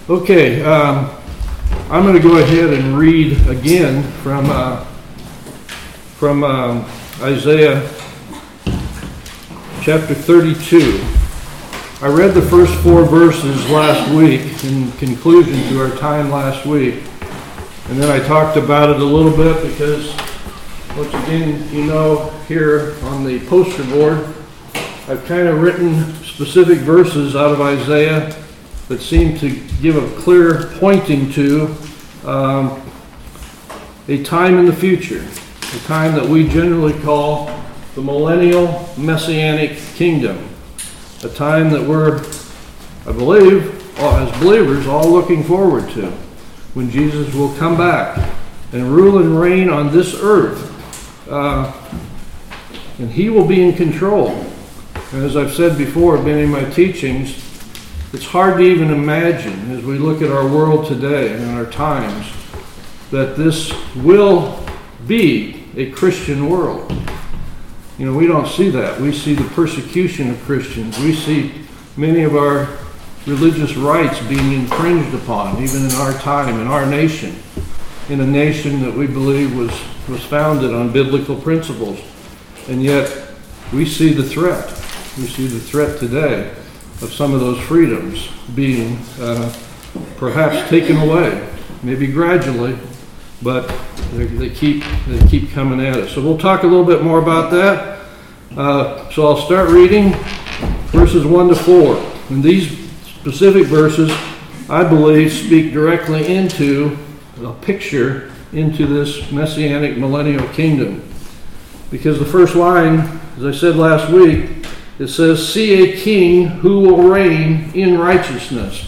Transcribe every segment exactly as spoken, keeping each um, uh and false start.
Okay, um, I'm going to go ahead and read again from uh, from um, Isaiah chapter thirty-two. I read the first four verses last week in conclusion to our time last week, and then I talked about it a little bit because, once again, you know, here on the poster board, I've kind of written specific verses out of Isaiah that seem to give a clear pointing to um, a time in the future, a time that we generally call the millennial messianic kingdom, a time that we're, I believe, as believers, all looking forward to, when Jesus will come back and rule and reign on this earth, uh, and he will be in control. And as I've said before, many of my teachings, it's hard to even imagine, as we look at our world today and our times, that this will be a Christian world. You know, we don't see that. We see the persecution of Christians. We see many of our religious rights being infringed upon, even in our time, in our nation, in a nation that we believe was, was founded on biblical principles. And yet, we see the threat. We see the threat today of some of those freedoms being uh, perhaps taken away, maybe gradually, but they, they keep they keep coming at us. So we'll talk a little bit more about that. Uh, so I'll start reading verses one to four. And these specific verses, I believe, speak directly into a picture into this messianic millennial kingdom. Because the first line, as I said last week, it says, "See a king who will reign in righteousness."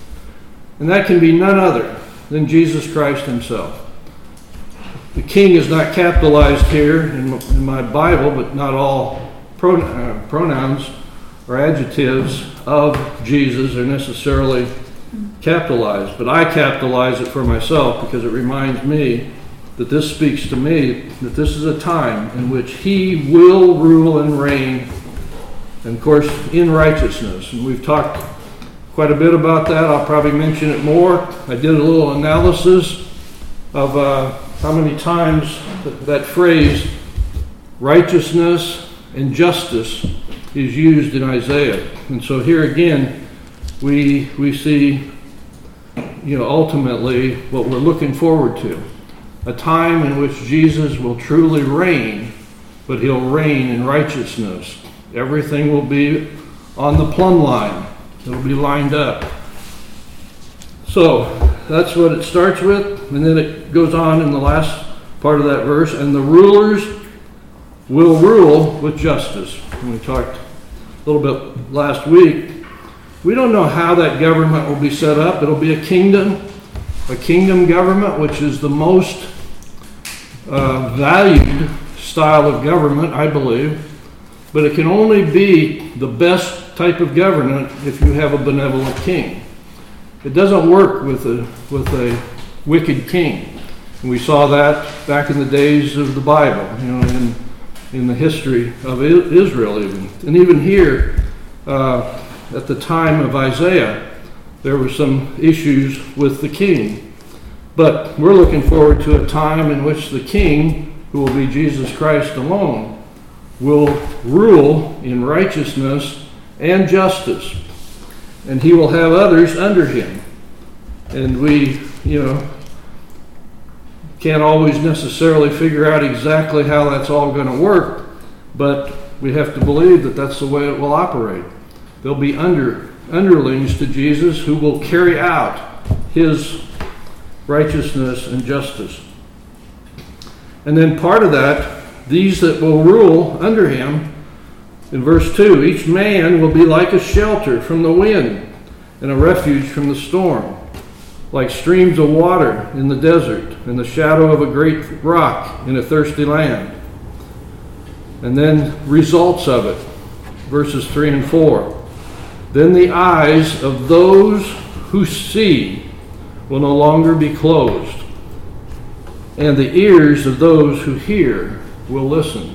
And that can be none other than Jesus Christ himself. The king is not capitalized here in, in my Bible, but not all pron- uh, pronouns or adjectives of Jesus are necessarily capitalized. But I capitalize it for myself because it reminds me that this speaks to me that this is a time in which he will rule and reign, and of course, in righteousness. And we've talked quite a bit about that. I'll probably mention it more. I did a little analysis of uh, how many times that, that phrase, righteousness and justice, is used in Isaiah. And so here again, we we see, you know, ultimately what we're looking forward to. A time in which Jesus will truly reign, but he'll reign in righteousness. Everything will be on the plumb line. It'll be lined up. So that's what it starts with, and then it goes on in the last part of that verse, and the rulers will rule with justice. And we talked a little bit last week. We don't know how that government will be set up. It'll be a kingdom, a kingdom government, which is the most uh, valued style of government, I believe. But it can only be the best type of government if you have a benevolent king. It doesn't work with a with a wicked king. And we saw that back in the days of the Bible, you know, in in the history of Israel even. And even here, uh, at the time of Isaiah, there were some issues with the king. But we're looking forward to a time in which the king, who will be Jesus Christ alone, will rule in righteousness and justice, and he will have others under him. And we, you know, can't always necessarily figure out exactly how that's all going to work, but we have to believe that that's the way it will operate. There'll be under underlings to Jesus who will carry out his righteousness and justice. And then part of that, these that will rule under him, in verse two, each man will be like a shelter from the wind and a refuge from the storm, like streams of water in the desert and the shadow of a great rock in a thirsty land. And then results of it, verses three and four. Then the eyes of those who see will no longer be closed, and the ears of those who hear will listen.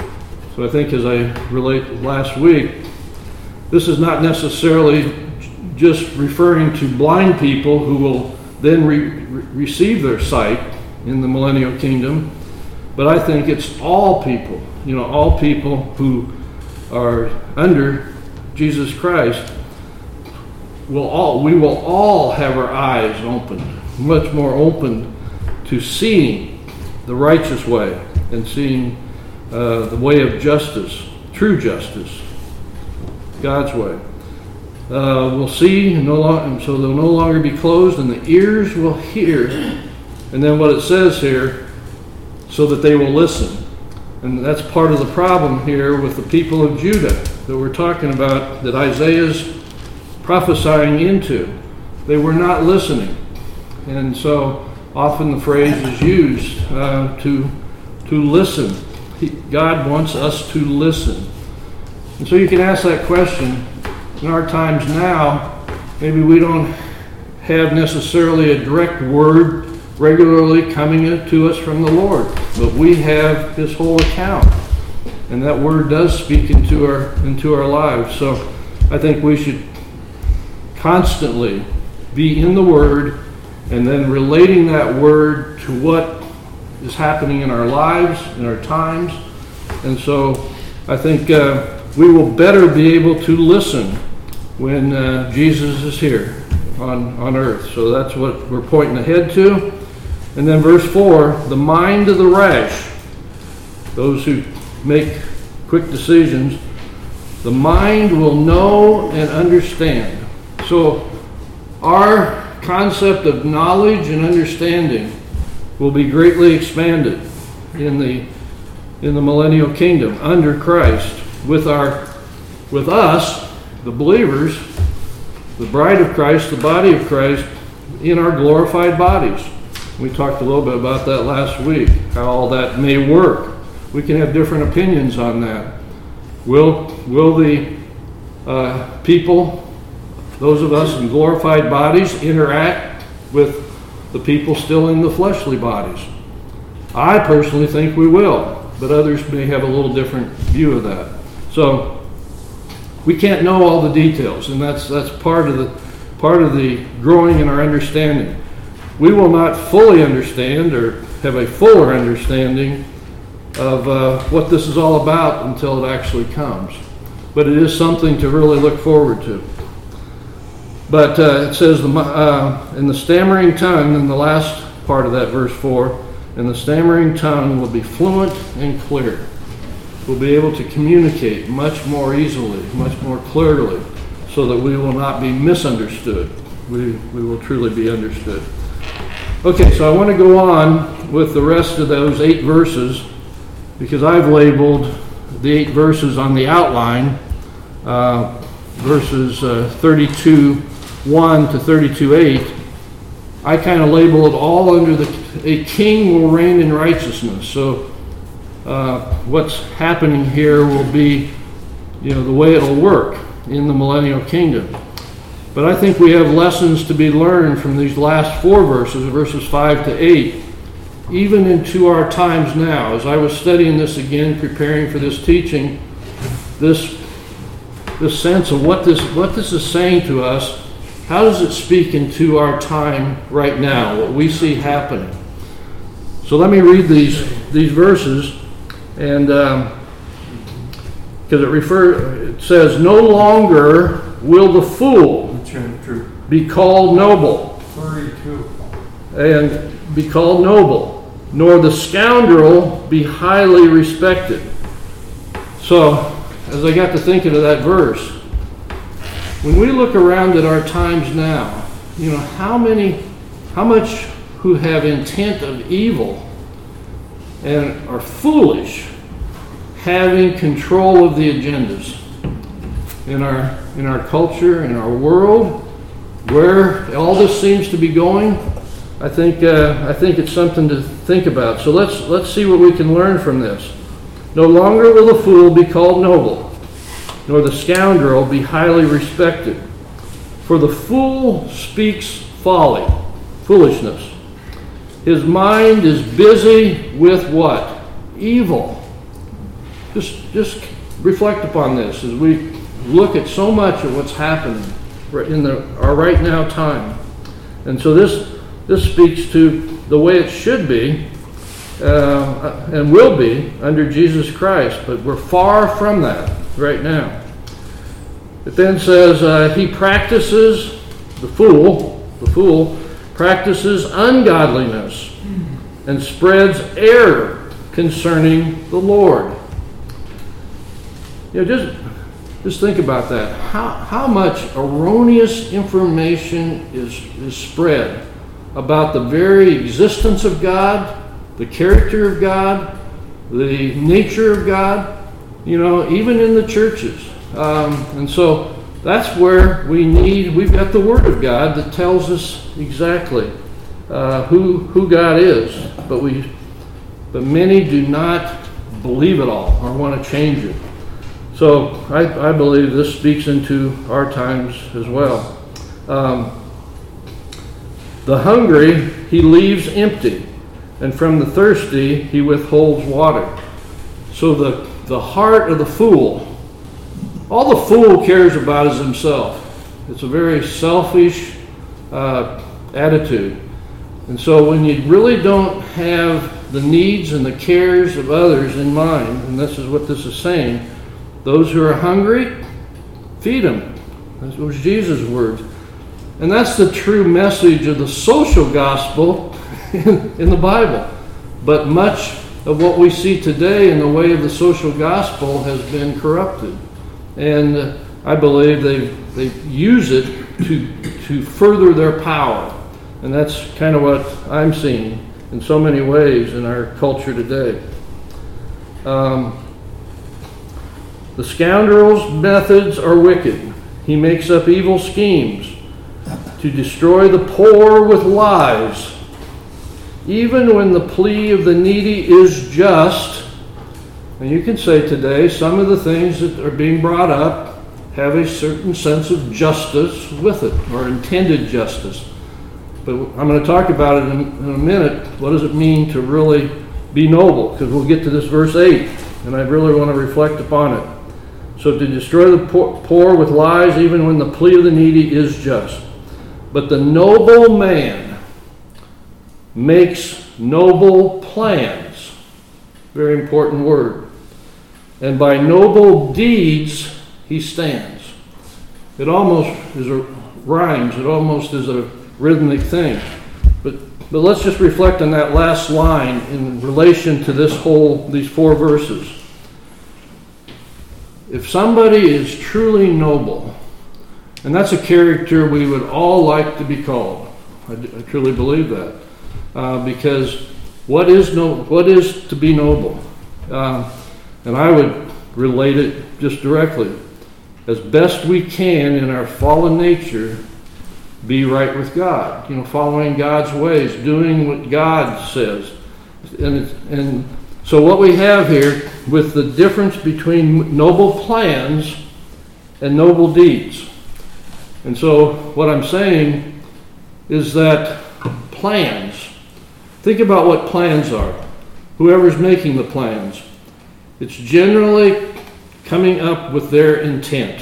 So I think, as I relate last week, this is not necessarily just referring to blind people who will then re- re- receive their sight in the millennial kingdom, but I think it's all people, you know, all people who are under Jesus Christ will all, we will all have our eyes opened, much more open to seeing the righteous way and seeing uh, the way of justice, true justice, God's way. Uh, we'll see, no long, so they'll no longer be closed, and the ears will hear. And then what it says here, so that they will listen. And that's part of the problem here with the people of Judah that we're talking about, that Isaiah's prophesying into. They were not listening. And so often the phrase is used uh, to, to listen. He, God wants us to listen. And so you can ask that question. In our times now, maybe we don't have necessarily a direct word regularly coming to us from the Lord, but we have His whole account, and that word does speak into our into our lives. So I think we should constantly be in the Word, and then relating that word to what is happening in our lives, in our times. And so I think uh, we will better be able to listen when uh, Jesus is here on, on earth. So that's what we're pointing ahead to. And then verse four, the mind of the rash, those who make quick decisions, the mind will know and understand. So our concept of knowledge and understanding will be greatly expanded in the in the millennial kingdom under Christ, with our with us, the believers, the bride of Christ, the body of Christ, in our glorified bodies. We talked a little bit about that last week, how all that may work. We can have different opinions on that. Will will the uh, people, those of us in glorified bodies, interact with the people still in the fleshly bodies? I personally think we will, but others may have a little different view of that. So we can't know all the details, and that's that's part of the part of the growing in our understanding. We will not fully understand or have a fuller understanding of uh, what this is all about until it actually comes. But it is something to really look forward to. But uh, it says, the, uh, in the stammering tongue, in the last part of that verse four, and the stammering tongue will be fluent and clear. We'll be able to communicate much more easily, much more clearly, so that we will not be misunderstood. We, we will truly be understood. Okay, so I want to go on with the rest of those eight verses, because I've labeled the eight verses on the outline, uh, verses uh, thirty-two one to thirty-two eight. I kind of label it all under the, a king will reign in righteousness. So uh, what's happening here will be, you know, the way it'll work in the millennial kingdom. But I think we have lessons to be learned from these last four verses, verses five to eight, even into our times now. As I was studying this again, preparing for this teaching, this this sense of what this what this is saying to us, how does it speak into our time right now, what we see happening? So let me read these these verses, and because um, it refer it says, "No longer will the fool be called noble, thirty-two and be called noble, nor the scoundrel be highly respected." So, as I got to thinking of that verse, when we look around at our times now, you know, how many, how much who have intent of evil and are foolish, having control of the agendas in our in our culture, in our world, where all this seems to be going. I think uh, I think it's something to think about. So let's let's see what we can learn from this. No longer will the fool be called noble, nor the scoundrel be highly respected. For the fool speaks folly, foolishness. His mind is busy with what? Evil. Just just reflect upon this as we look at so much of what's happening in the, our right now time. And so this, this speaks to the way it should be uh, and will be under Jesus Christ, but we're far from that right now. It then says, uh, he practices, the fool, the fool practices ungodliness and spreads error concerning the Lord. You know, just, just think about that. How, how much erroneous information is, is spread about the very existence of God, the character of God, the nature of God, you know, even in the churches. Um, and so that's where we need, we've got the Word of God that tells us exactly uh, who who God is, but we, but many do not believe it all or want to change it. So I, I believe this speaks into our times as well. Um, the hungry he leaves empty, and from the thirsty he withholds water. So the, the heart of the fool, all the fool cares about is himself. It's a very selfish uh, attitude. And so when you really don't have the needs and the cares of others in mind, and this is what this is saying, those who are hungry, feed them. That was Jesus' words. And that's the true message of the social gospel in, in the Bible. But much of what we see today in the way of the social gospel has been corrupted. And uh, I believe they they use it to to further their power. And that's kind of what I'm seeing in so many ways in our culture today. Um, the scoundrel's methods are wicked. He makes up evil schemes to destroy the poor with lies. Even when the plea of the needy is just, and you can say today some of the things that are being brought up have a certain sense of justice with it, or intended justice. But I'm going to talk about it in, in a minute. What does it mean to really be noble? Because we'll get to this verse eight, and I really want to reflect upon it. So to destroy the poor, poor with lies, even when the plea of the needy is just. But the noble man makes noble plans. Very important word. And by noble deeds he stands. It almost is a rhymes. It almost is a rhythmic thing. But but let's just reflect on that last line in relation to this whole these four verses. If somebody is truly noble, and that's a character we would all like to be called. I, I truly believe that. Uh, because what is no, what is to be noble? Uh, and I would relate it just directly. As best we can in our fallen nature, be right with God. You know, following God's ways, doing what God says. And, it's, and so what we have here with the difference between noble plans and noble deeds. And so what I'm saying is that plans, think about what plans are. Whoever's making the plans, it's generally coming up with their intent.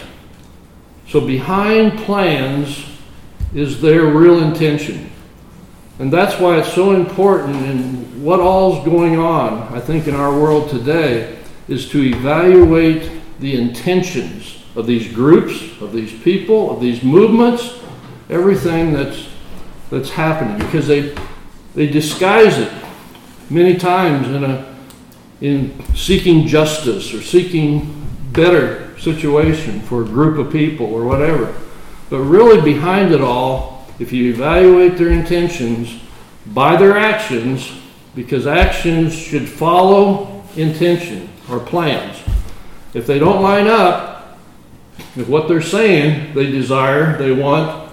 So behind plans is their real intention. And that's why it's so important, and what all's going on, I think, in our world today, is to evaluate the intentions of these groups, of these people, of these movements, everything that's that's happening, because they they disguise it many times in a in seeking justice or seeking better situation for a group of people or whatever. But really behind it all, if you evaluate their intentions by their actions, because actions should follow intention or plans. If they don't line up with what they're saying they desire, they want,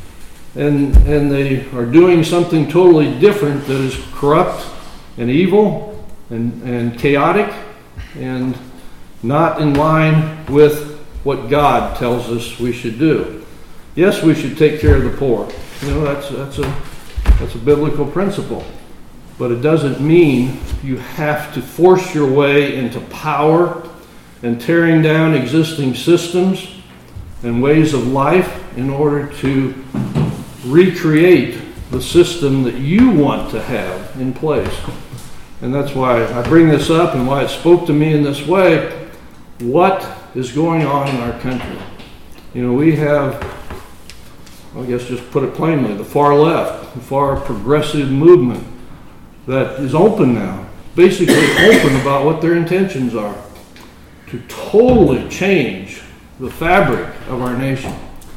and and they are doing something totally different that is corrupt and evil and, and chaotic and not in line with what God tells us we should do. Yes, we should take care of the poor. You know, that's that's a that's a biblical principle. But it doesn't mean you have to force your way into power and tearing down existing systems and ways of life in order to recreate the system that you want to have in place. And that's why I bring this up and why it spoke to me in this way. What is going on in our country? You know, we have, I guess just put it plainly, the far left, the far progressive movement that is open now, basically open about what their intentions are, to totally change the fabric of our nation.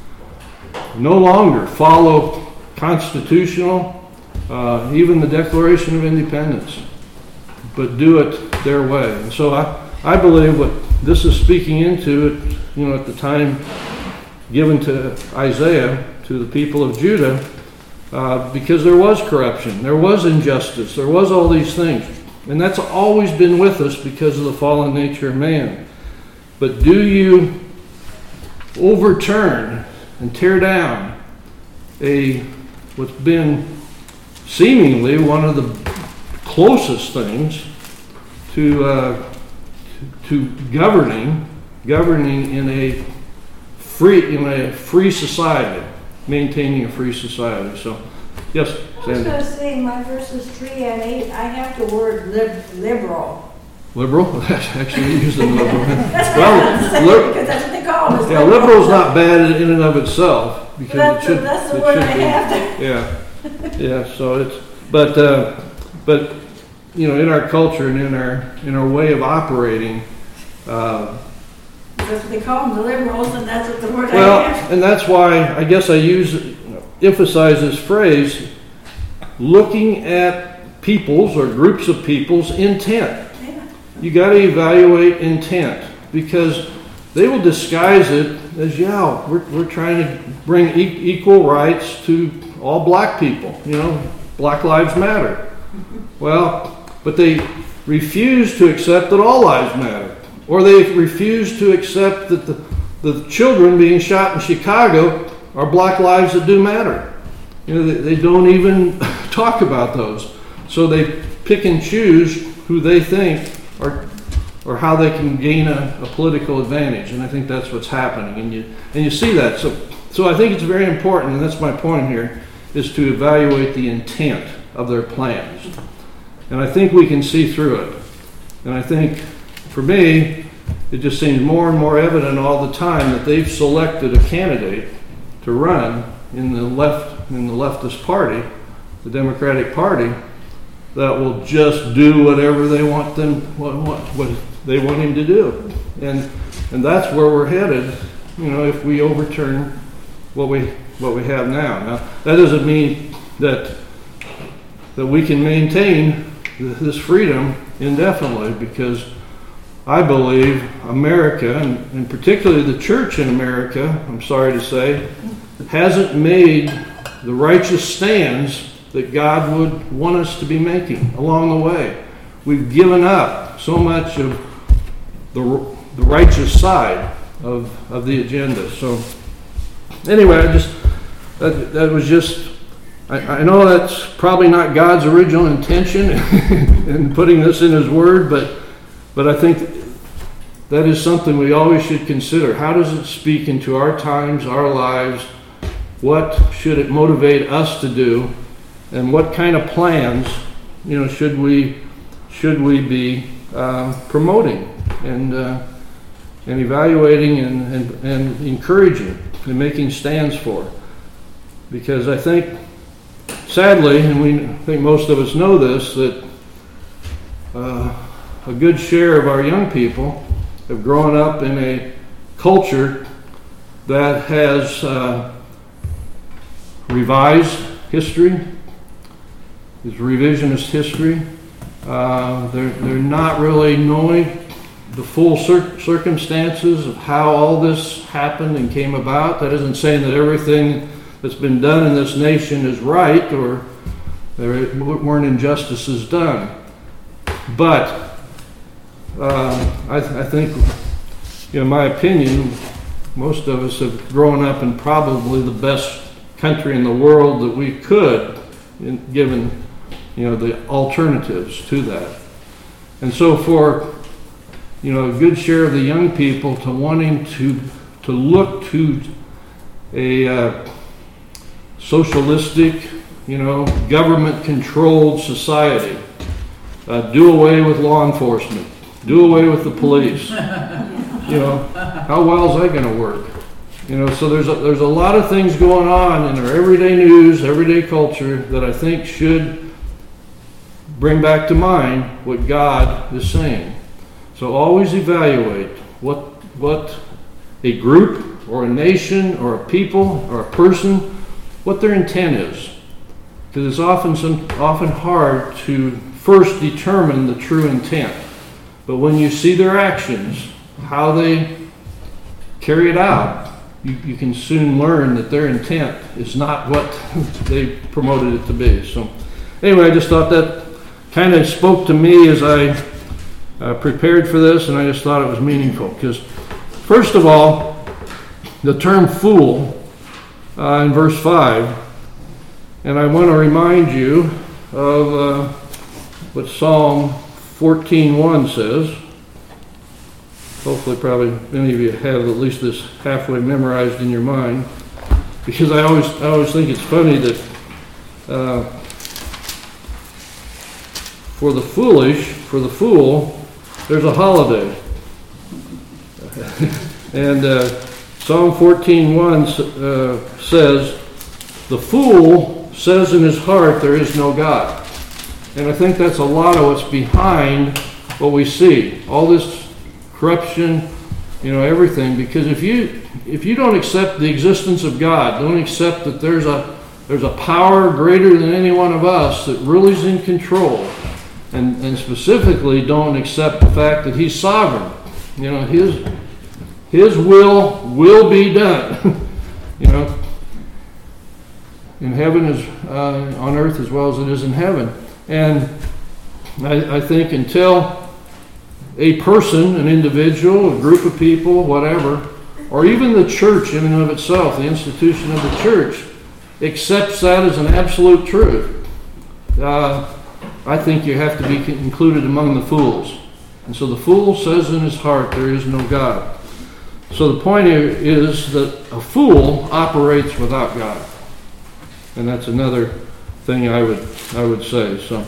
No longer follow constitutional, uh, even the Declaration of Independence, but do it their way. And so I, I believe what this is speaking into, it, you know, at the time given to Isaiah, to the people of Judah, uh, because there was corruption, there was injustice, there was all these things. And that's always been with us because of the fallen nature of man. But do you overturn and tear down a what's been seemingly one of the closest things to uh, to governing governing in a free in a free society, maintaining a free society? So, yes, I was Sandy. going to say, my verses three and eight, I have the word lib- liberal. Liberal? Actually, you used the liberal. That's Well, what I'm saying, li- because that's what they call them. is Yeah, liberal. liberal's not bad in and of itself, because That's it the- should. that's the it word should I be. have Yeah, yeah. So it's, but uh, but you know, in our culture and in our in our way of operating, uh, That's what they call them, the liberals, and that's what the word I well, have. and that's why I guess I use emphasize this phrase: looking at people's or groups of people's intent. Yeah. You got to evaluate intent, because they will disguise it as, yeah, we're, we're trying to bring e- equal rights to all black people. You know, Black Lives Matter. Well, but they refuse to accept that all lives matter. Or they refuse to accept that the, the children being shot in Chicago are black lives that do matter. You know, they, they don't even talk about those. So they pick and choose who they think are, or how they can gain a, a political advantage. And I think that's what's happening. And you and you see that. So so I think it's very important, and that's my point here, is to evaluate the intent of their plans. And I think we can see through it. And I think, for me, it just seems more and more evident all the time that they've selected a candidate to run in the left, in the leftist party, the Democratic Party, that will just do whatever they want them, what, what, what they want him to do. And and that's where we're headed, you know, if we overturn what we what we have now. Now, that doesn't mean that that we can maintain this freedom indefinitely, because I believe America, and, and particularly the church in America, I'm sorry to say, hasn't made the righteous stands that God would want us to be making along the way. We've given up so much of the, the righteous side of, of the agenda. So anyway, I just that, that was just I, I know that's probably not God's original intention in putting this in His Word, but but I think that is something we always should consider. How does it speak into our times, our lives? What should it motivate us to do? And what kind of plans, you know, should we should we be uh, promoting and uh, and evaluating and, and, and encouraging and making stands for? Because I think, sadly, and we I think most of us know this, that uh, a good share of our young people have grown up in a culture that has uh, revised history, is revisionist history. Uh, they're, they're not really knowing the full cir- circumstances of how all this happened and came about. That isn't saying that everything that's been done in this nation is right, or there weren't injustices done. But uh, I, th- I think, you know, in my opinion, most of us have grown up in probably the best country in the world that we could, in, given, you know, the alternatives to that. And so for, you know, a good share of the young people to wanting to to look to a uh, socialistic, you know, government-controlled society. Uh, do away with law enforcement. Do away with the police. You know, how well is that going to work? You know, so there's a, there's a lot of things going on in our everyday news, everyday culture that I think should bring back to mind what God is saying. So always evaluate what what a group or a nation or a people or a person, what their intent is. Because it's often some often hard to first determine the true intent. But when you see their actions, how they carry it out, you, you can soon learn that their intent is not what they promoted it to be. So anyway, I just thought that kind of spoke to me as I uh, prepared for this, and I just thought it was meaningful. Because first of all, the term fool uh, in verse five, and I want to remind you of uh, what Psalm fourteen one says. Hopefully, probably many of you have at least this halfway memorized in your mind, because I always, I always think it's funny that uh, for the foolish, for the fool, there's a holiday, and uh, Psalm fourteen one uh, says, "The fool says in his heart, there is no God." And I think that's a lot of what's behind what we see. All this corruption, you know, everything. Because if you if you don't accept the existence of God, don't accept that there's a there's a power greater than any one of us that really is in control, and, and specifically don't accept the fact that He's sovereign. You know, His His will will be done. You know, in heaven is uh, on earth as well as it is in heaven. And I, I think until a person, an individual, a group of people, whatever, or even the church in and of itself, the institution of the church, accepts that as an absolute truth, uh, I think you have to be included among the fools. And so the fool says in his heart, there is no God. So the point here is that a fool operates without God. And that's another thing I would I would say. So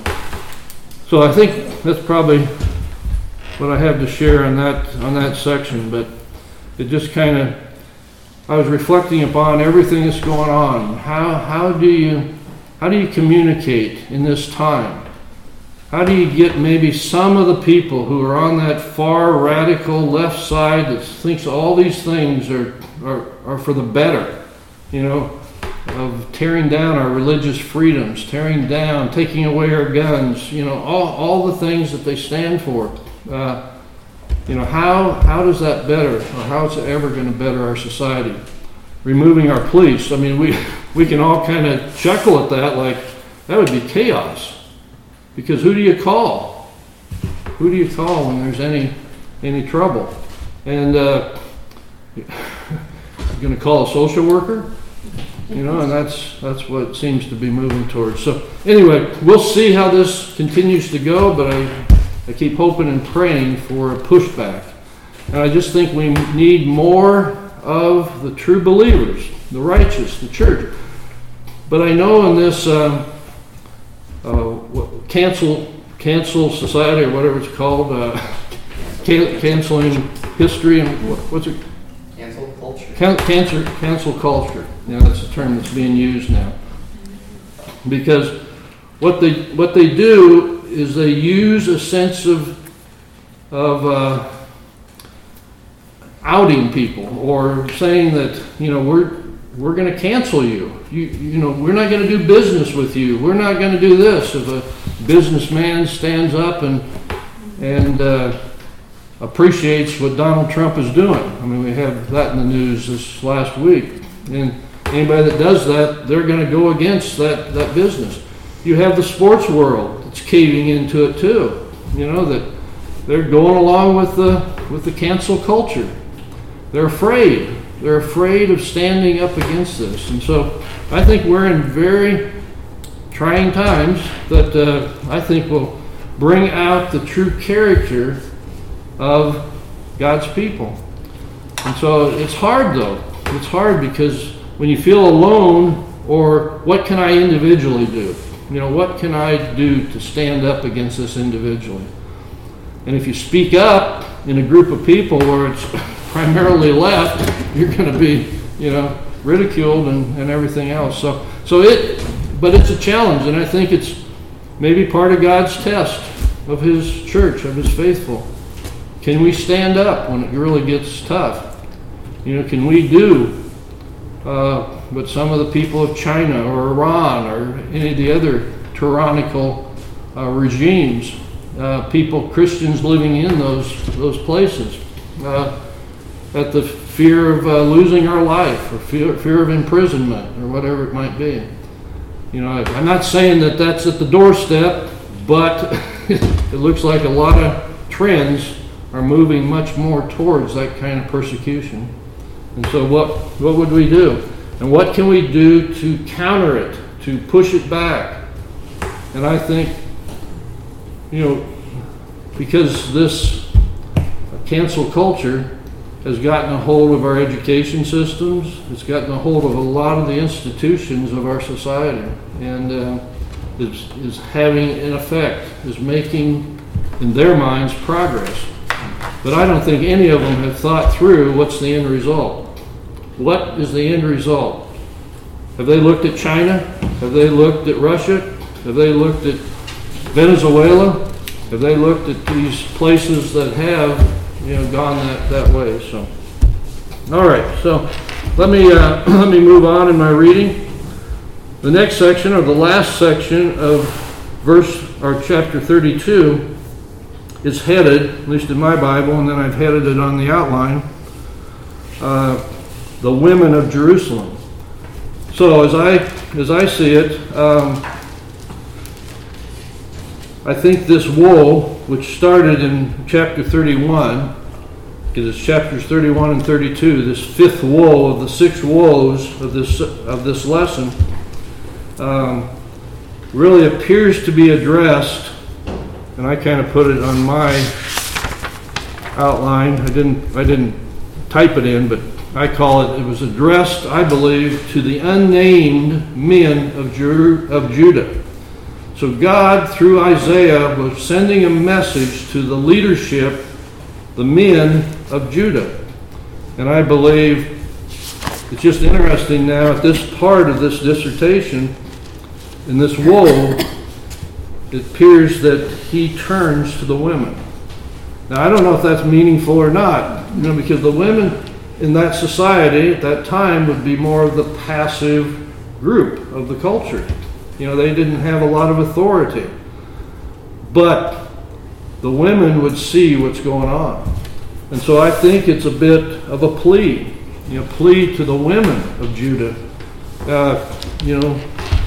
so I think that's probably what I have to share on that on that section. But it just kind of, I was reflecting upon everything that's going on. How how do you how do you communicate in this time? How do you get maybe some of the people who are on that far radical left side that thinks all these things are are, are for the better, you know, of tearing down our religious freedoms, tearing down, taking away our guns, you know, all, all the things that they stand for. Uh, you know, how how does that better, or how is it ever going to better our society? Removing our police. I mean, we we can all kind of chuckle at that, like that would be chaos. Because who do you call? Who do you call when there's any any trouble? And uh, you're going to call a social worker? You know, and that's that's what it seems to be moving towards. So anyway, we'll see how this continues to go, but I, I keep hoping and praying for a pushback. And I just think we need more of the true believers, the righteous, the church. But I know in this uh, uh, cancel cancel society, or whatever it's called, uh, can, canceling history, and what, what's it? Cancel culture. Can, cancer, cancel culture. You know, that's a term that's being used now. Because what they what they do is they use a sense of of uh, outing people, or saying that, you know, we're we're going to cancel you. You you know, we're not going to do business with you. We're not going to do this. If a businessman stands up and and uh, appreciates what Donald Trump is doing. I mean, we have that in the news this last week. And anybody that does that, they're going to go against that, that business. You have the sports world that's caving into it too. You know, that they're going along with the with the cancel culture. They're afraid. They're afraid of standing up against this. And so I think we're in very trying times that uh, I think will bring out the true character of God's people. And so it's hard though. It's hard because when you feel alone, or what can I individually do? You know, what can I do to stand up against this individually? And if you speak up in a group of people where it's primarily left, you're going to be, you know, ridiculed and, and everything else. So, so it, but it's a challenge, and I think it's maybe part of God's test of His church, of His faithful. Can we stand up when it really gets tough? You know, can we do uh, what some of the people of China or Iran or any of the other tyrannical uh, regimes, uh, people, Christians living in those those places, uh, at the fear of uh, losing our life, or fear, fear of imprisonment, or whatever it might be. You know, I'm not saying that that's at the doorstep, but it looks like a lot of trends are moving much more towards that kind of persecution. And so what, what would we do? And what can we do to counter it, to push it back? And I think, you know, because this cancel culture has gotten a hold of our education systems, it's gotten a hold of a lot of the institutions of our society, and uh, is, is having an effect, is making, in their minds, progress. But I don't think any of them have thought through what's the end result. What is the end result? Have they looked at China? Have they looked at Russia? Have they looked at Venezuela? Have they looked at these places that have, you know, gone that, that way? So, all right. So, let me uh, let me move on in my reading. The next section, or the last section of verse or chapter thirty-two, is headed, at least in my Bible, and then I've headed it on the outline, uh, the women of Jerusalem. So, as I as I see it, um, I think this woe, which started in chapter thirty-one, because it's chapters thirty-one and thirty-two, this fifth woe of the six woes of this of this lesson, um, really appears to be addressed, and I kind of put it on my outline. I didn't I didn't type it in, but I call it. It was addressed, I believe, to the unnamed men of Jer- of Judah. So God, through Isaiah, was sending a message to the leadership, the men of Judah. And I believe it's just interesting now at this part of this dissertation, in this woe, it appears that he turns to the women. Now, I don't know if that's meaningful or not, you know, because the women in that society at that time would be more of the passive group of the culture. You know, they didn't have a lot of authority. But the women would see what's going on. And so I think it's a bit of a plea, you know, plea to the women of Judah. Uh, you know,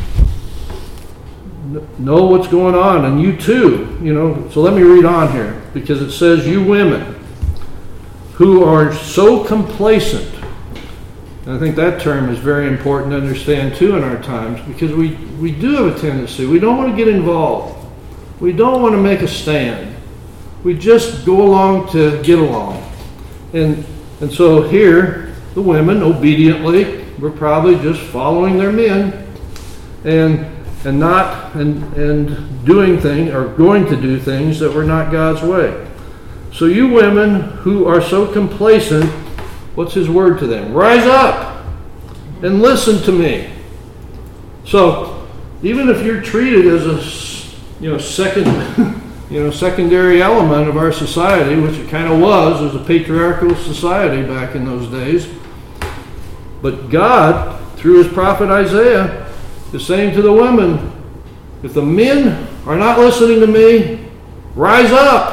know what's going on, and you too, you know. So let me read on here, because it says, you women who are so complacent. And I think that term is very important to understand too in our times, because we, we do have a tendency, we don't want to get involved. We don't want to make a stand. We just go along to get along. And and so here, the women obediently were probably just following their men and and not and and doing things, or going to do things that were not God's way. So you women who are so complacent, what's his word to them? Rise up and listen to me. So even if you're treated as a, you know, second, you know, secondary element of our society, which it kind of was, as a patriarchal society back in those days, but God, through his prophet Isaiah, is saying to the women, if the men are not listening to me, rise up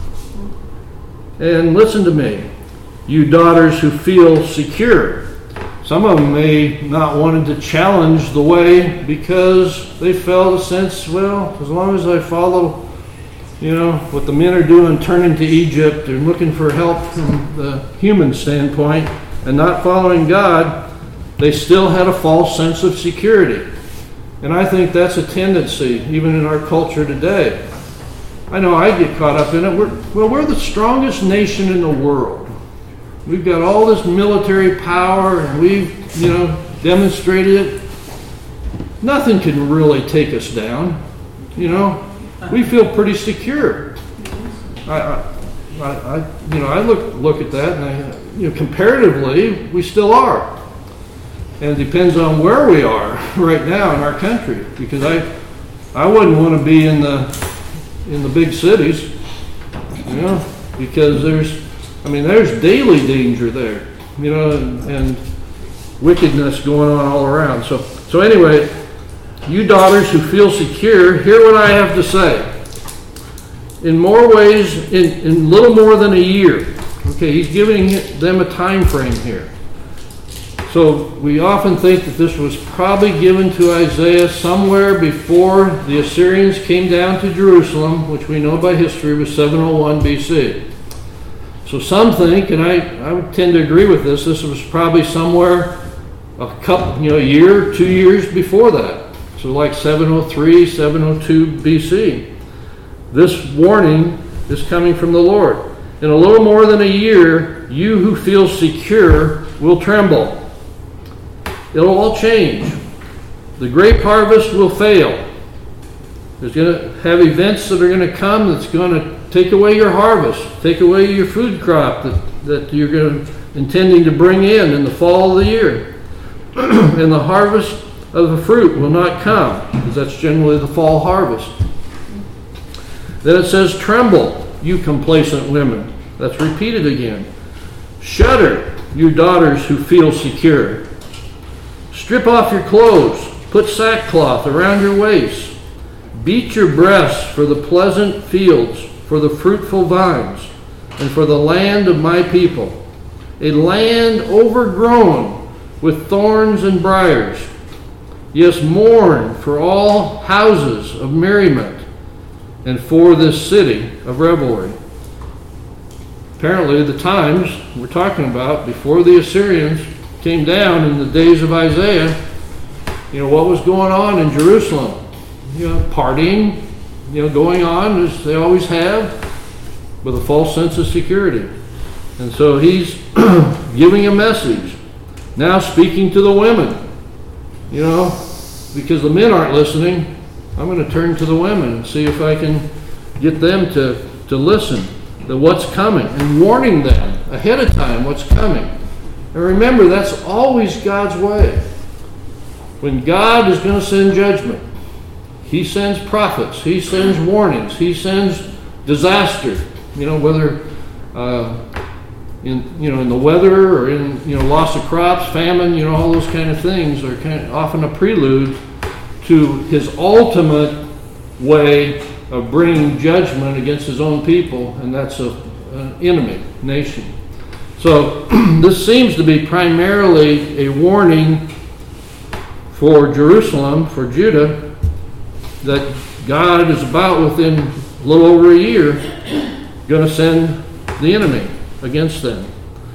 and listen to me. You daughters who feel secure. Some of them may not wanted to challenge the way because they felt a sense, well, as long as I follow, you know, what the men are doing, turning to Egypt and looking for help from the human standpoint and not following God, they still had a false sense of security. And I think that's a tendency even in our culture today. I know I get caught up in it. We're, well, we're the strongest nation in the world. We've got all this military power, and we've, you know, demonstrated it. Nothing can really take us down. You know, we feel pretty secure. I, I, I, I you know, I look look at that, and I, you know, comparatively, we still are. And it depends on where we are right now in our country, because I, I wouldn't want to be in the, in the big cities, you know, because there's, I mean, there's daily danger there, you know, and, and wickedness going on all around. So, so anyway, you daughters who feel secure, hear what I have to say. In more ways, in, in little more than a year. Okay, he's giving them a time frame here. So we often think that this was probably given to Isaiah somewhere before the Assyrians came down to Jerusalem, which we know by history was seven oh one B C. So some think, and I, I would tend to agree with this, this was probably somewhere a couple, you know, a year, two years before that. So like seven oh three, seven oh two B C. This warning is coming from the Lord. In a little more than a year, you who feel secure will tremble. It'll all change. The grape harvest will fail. There's going to have events that are going to come that's going to take away your harvest, take away your food crop that, that you're going to, intending to bring in in the fall of the year. And the harvest of the fruit will not come, because that's generally the fall harvest. Then it says, tremble, you complacent women. That's repeated again. Shudder, you daughters who feel secure. Strip off your clothes, put sackcloth around your waist. Beat your breasts for the pleasant fields, for the fruitful vines, and for the land of my people, a land overgrown with thorns and briars. Yes, mourn for all houses of merriment, and for this city of revelry. Apparently, the times we're talking about before the Assyrians came down in the days of Isaiah, you know, what was going on in Jerusalem? You know, partying, you know, going on as they always have, with a false sense of security. And so he's giving a message, now speaking to the women, you know, because the men aren't listening. I'm going to turn to the women and see if I can get them to, to listen to what's coming, and warning them ahead of time what's coming. And remember, that's always God's way. When God is going to send judgment, he sends prophets, he sends warnings, he sends disaster, you know, whether uh, in, you know, in the weather or in, you know, loss of crops, famine, you know, all those kind of things are kind of often a prelude to his ultimate way of bringing judgment against his own people, and that's a, an enemy nation. So this seems to be primarily a warning for Jerusalem, for Judah, that God is about within a little over a year going to send the enemy against them.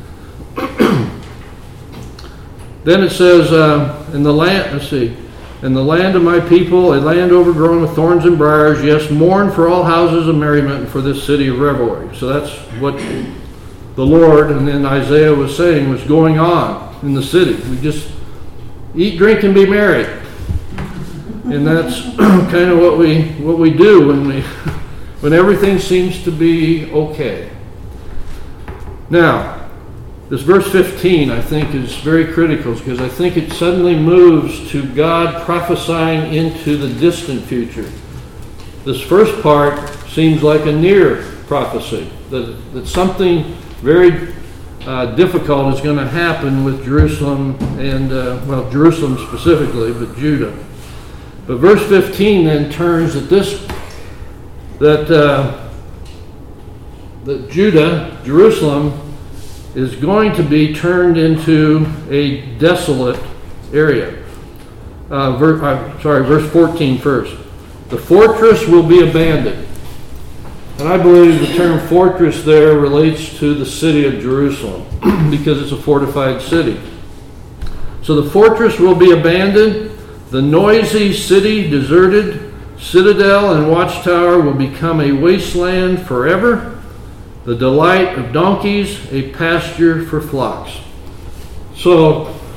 Then it says, uh, in the land, let's see, in the land of my people, a land overgrown with thorns and briars, yes, mourn for all houses of merriment and for this city of revelry. So that's what the Lord and then Isaiah was saying was going on in the city. We just eat, drink, and be merry. And that's kind of what we what we do when we when everything seems to be okay. Now, this verse fifteen, I think, is very critical, because I think it suddenly moves to God prophesying into the distant future. This first part seems like a near prophecy, that, that something very uh, difficult is going to happen with Jerusalem, and, uh, well, Jerusalem specifically, but Judah. But verse fifteen then turns that this, that, uh, that Judah, Jerusalem, is going to be turned into a desolate area. Uh, ver, uh, sorry, verse fourteen first. The fortress will be abandoned. And I believe the term fortress there relates to the city of Jerusalem because it's a fortified city. So the fortress will be abandoned. The noisy city deserted. Citadel and watchtower will become a wasteland forever. The delight of donkeys, a pasture for flocks. So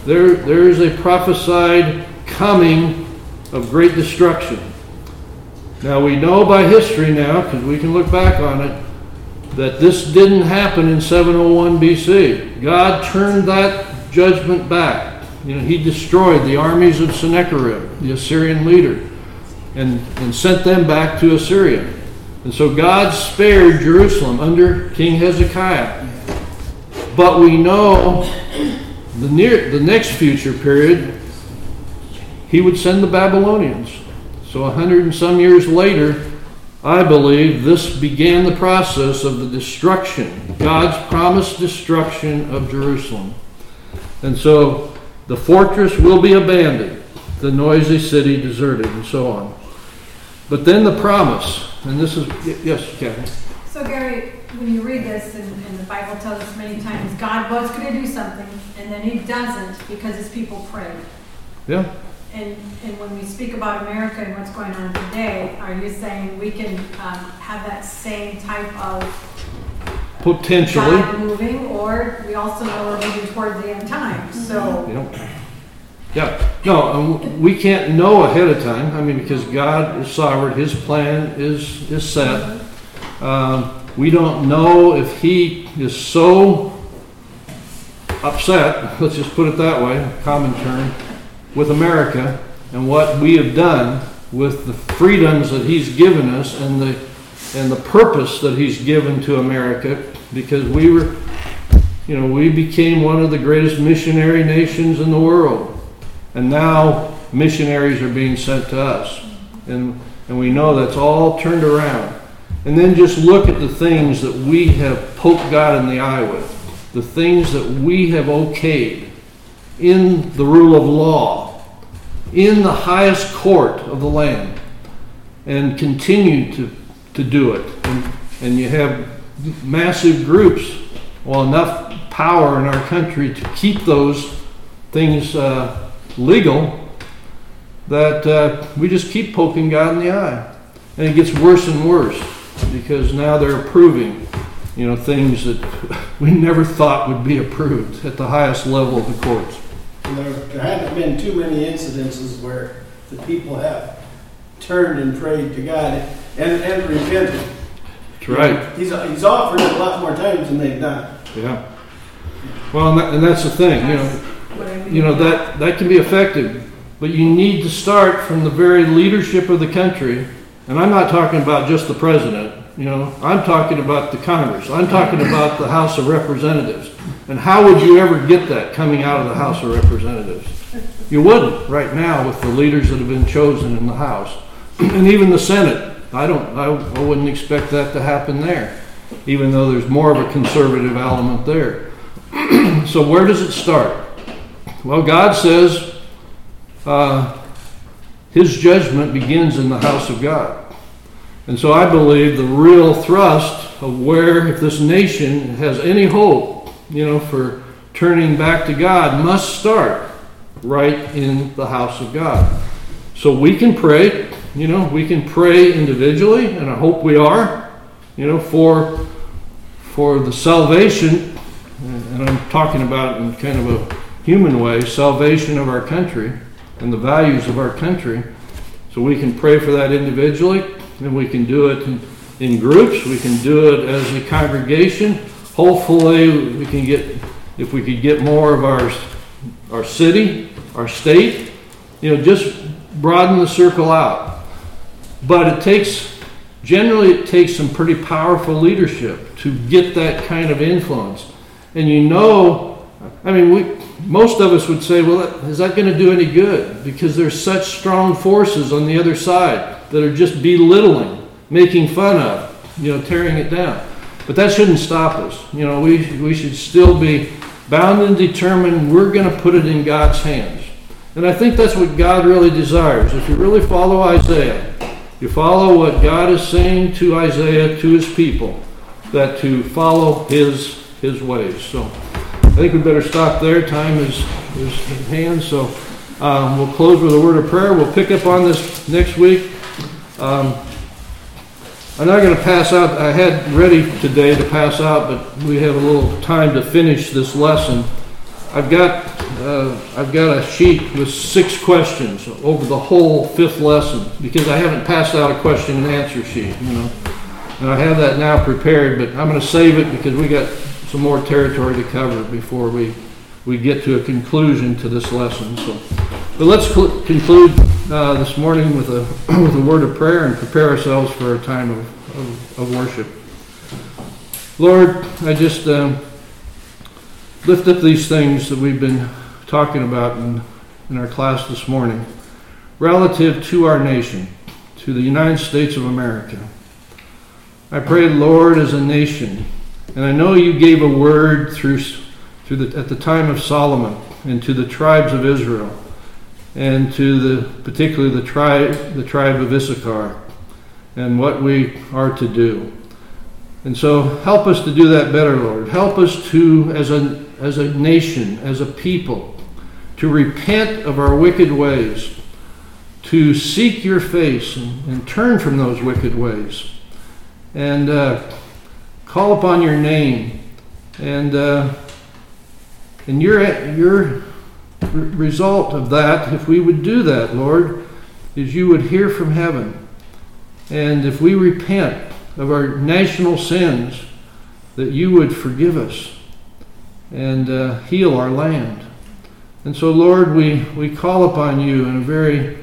There, there is a prophesied coming of great destruction. Now we know by history now, because we can look back on it, that this didn't happen in seven oh one B C. God turned that judgment back. You know, he destroyed the armies of Sennacherib, the Assyrian leader, and, and sent them back to Assyria. And so God spared Jerusalem under King Hezekiah. But we know the near the next future period, he would send the Babylonians. So a hundred and some years later, I believe this began the process of the destruction, God's promised destruction of Jerusalem. And so the fortress will be abandoned, the noisy city deserted, and so on. But then the promise, and this is, yes, Kathy. So Gary, when you read this, and, and the Bible tells us many times, God was going to do something, and then he doesn't because his people prayed. Yeah. And, and when we speak about America and what's going on today, are you saying we can um, have that same type of potentially God moving, or we also know we're moving towards the end times? So yeah, yeah. No, um, we can't know ahead of time. I mean, because God is sovereign, his plan is is set. Um, we don't know if he is so upset, let's just put it that way, common term, with America and what we have done with the freedoms that he's given us and the and the purpose that he's given to America, because we were, you know, we became one of the greatest missionary nations in the world. And now missionaries are being sent to us. And and we know that's all turned around. And then just look at the things that we have poked God in the eye with, the things that we have okayed in the rule of law, in the highest court of the land, and continue to, to do it. And, and you have massive groups, well, enough power in our country to keep those things uh, legal, that uh, we just keep poking God in the eye. And it gets worse and worse, because now they're approving, you know, things that we never thought would be approved at the highest level of the courts. And there, there haven't been too many incidences where the people have turned and prayed to God and, and repented. That's right. He's, he's offered it a lot more times than they've done. Yeah. Well, and, that, and that's the thing, you know, you know that that can be effective, but you need to start from the very leadership of the country. And I'm not talking about just the president, you know, I'm talking about the Congress. I'm talking about the House of Representatives. And how would you ever get that coming out of the House of Representatives? You wouldn't right now with the leaders that have been chosen in the House. And even the Senate, I don't, I, I wouldn't expect that to happen there, even though there's more of a conservative element there. So where does it start? Well, God says uh, his judgment begins in the house of God. And so I believe the real thrust of where, if this nation has any hope, you know, for turning back to God, must start right in the house of God. So we can pray, you know, we can pray individually, and I hope we are, you know, for for the salvation, and I'm talking about in kind of a human way, salvation of our country and the values of our country. So we can pray for that individually, and we can do it in, in groups, we can do it as a congregation. Hopefully we can get, if we could get more of our our city, our state, you know, just broaden the circle out. But it takes, generally it takes some pretty powerful leadership to get that kind of influence. And you know, I mean, we, most of us would say, well, is that going to do any good? Because there's such strong forces on the other side that are just belittling, making fun of, you know, tearing it down. But that shouldn't stop us. You know, we we should still be bound and determined we're going to put it in God's hands. And I think that's what God really desires. If you really follow Isaiah, you follow what God is saying to Isaiah, to his people, that to follow his his ways. So I think we better stop there. Time is, is in hand. So um, we'll close with a word of prayer. We'll pick up on this next week. Um, I'm not going to pass out. I had ready today to pass out, but we have a little time to finish this lesson. I've got uh, I've got a sheet with six questions over the whole fifth lesson because I haven't passed out a question and answer sheet, you know. And I have that now prepared, but I'm going to save it because we got some more territory to cover before we, we get to a conclusion to this lesson. So, but let's cl- conclude uh, this morning with a with a word of prayer and prepare ourselves for a time of, of, of worship. Lord, I just um, lift up these things that we've been talking about in, in our class this morning, relative to our nation, to the United States of America. I pray, Lord, as a nation, and I know you gave a word through, through the, at the time of Solomon and to the tribes of Israel, and to the particularly the tribe the tribe of Issachar, and what we are to do. And so help us to do that better, Lord. Help us to, as a as a nation, as a people, to repent of our wicked ways, to seek your face and, and turn from those wicked ways, and uh, call upon your name, and uh, and your your result of that, if we would do that, Lord, is you would hear from heaven, and if we repent of our national sins, that you would forgive us and uh, heal our land. And so, Lord, we, we call upon you in a very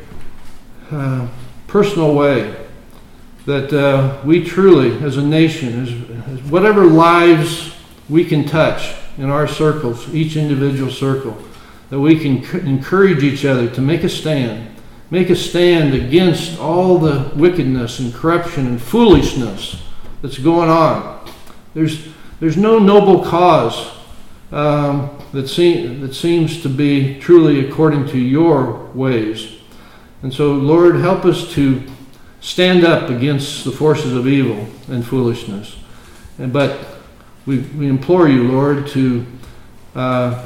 uh, personal way, that uh, we truly, as a nation, as, as whatever lives we can touch in our circles, each individual circle, that we can c- encourage each other to make a stand, make a stand against all the wickedness and corruption and foolishness that's going on. There's there's no noble cause um, that, seem, that seems to be truly according to your ways. And so, Lord, help us to stand up against the forces of evil and foolishness. And but we, we implore you, Lord, to uh,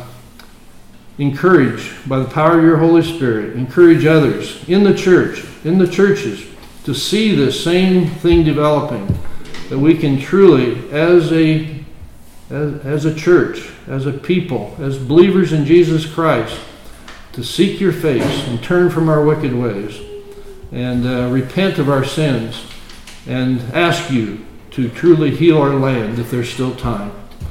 encourage, by the power of your Holy Spirit, encourage others in the church, in the churches, to see this same thing developing, that we can truly, as a as, as a church, as a people, as believers in Jesus Christ, to seek your face and turn from our wicked ways and uh, repent of our sins and ask you to truly heal our land if there's still time.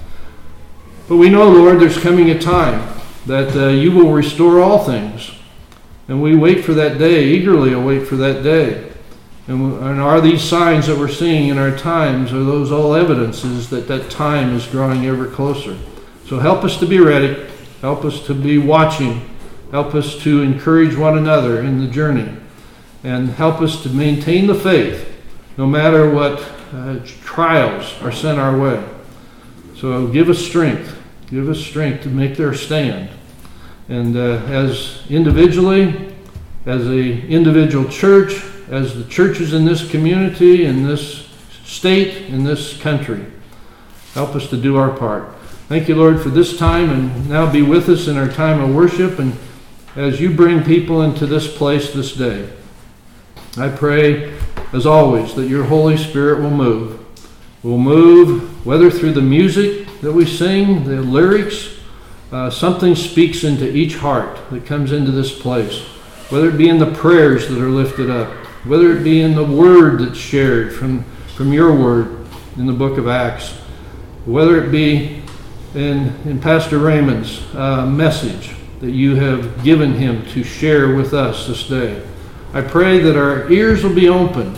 But we know, Lord, there's coming a time that uh, you will restore all things. And we wait for that day, eagerly await for that day. And, and are these signs that we're seeing in our times, are those all evidences that that time is drawing ever closer? So help us to be ready. Help us to be watching. Help us to encourage one another in the journey. And help us to maintain the faith, no matter what uh, trials are sent our way. So give us strength. Give us strength to make their stand. And uh, as individually, as a individual church, as the churches in this community, in this state, in this country, help us to do our part. Thank you, Lord, for this time, and now be with us in our time of worship, and as you bring people into this place this day. I pray, as always, that your Holy Spirit will move. Will move, whether through the music that we sing, the lyrics, uh, something speaks into each heart that comes into this place. Whether it be in the prayers that are lifted up, whether it be in the word that's shared from, from your word in the book of Acts, whether it be in, in Pastor Raymond's uh, message that you have given him to share with us this day. I pray that our ears will be open,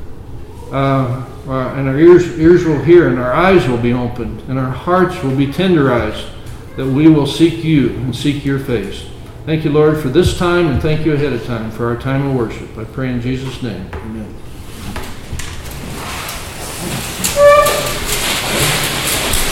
uh, and our ears, ears will hear, and our eyes will be opened, and our hearts will be tenderized, that we will seek you and seek your face. Thank you, Lord, for this time, and thank you ahead of time for our time of worship. I pray in Jesus' name. Amen.